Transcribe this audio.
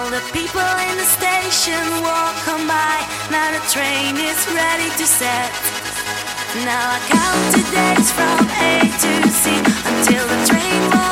All the people in the station walk on by. Now the train is ready to set. Now I count the days from A to Z until the train moves.